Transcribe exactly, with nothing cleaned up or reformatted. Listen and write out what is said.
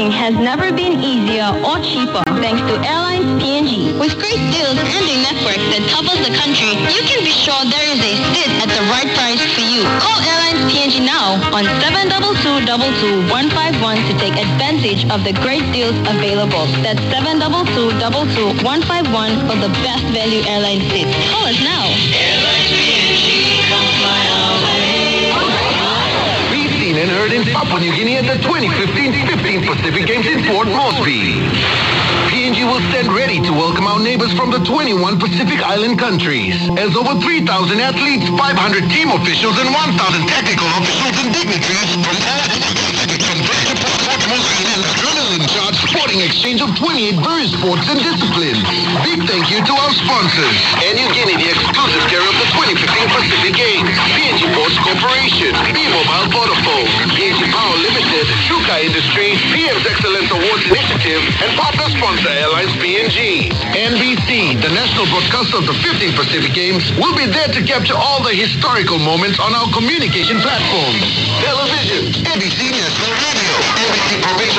traveling has never been easier or cheaper thanks to Airlines P N G. With great deals and a network that covers the country, you can be sure there is a seat at the right price for you. Call Airlines P N G now on seven two two two two one five one to take advantage of the great deals available. That's seven two two two two one five one for the best value airline seats. Call us now. Airlines P N G, come fly away. Be seen and heard in Papua New Guinea at the twenty fifteen fifteenth Pacific Games in Port Moresby. P N G will stand ready to welcome our neighbors from the twenty-one Pacific Island countries. As over three thousand athletes, five hundred team officials, and one thousand technical officials and dignitaries from all over the Pacific conduct a performance and an adrenaline-charged sporting exchange of twenty-eight various sports and disciplines. Big thank you to our sponsors. Air Niugini, the exclusive carrier of the twenty fifteen Pacific Games. P N G Ports Corporation, B-Mobile Vodafone, P N G Power Limited, Shuka Industries, P M's Excellence Awards Initiative, and partner sponsor Airlines P N G. N B C, the national broadcaster of the fifteenth Pacific Games, will be there to capture all the historical moments on our communication platforms. Television, N B C National Radio, N B C Provincial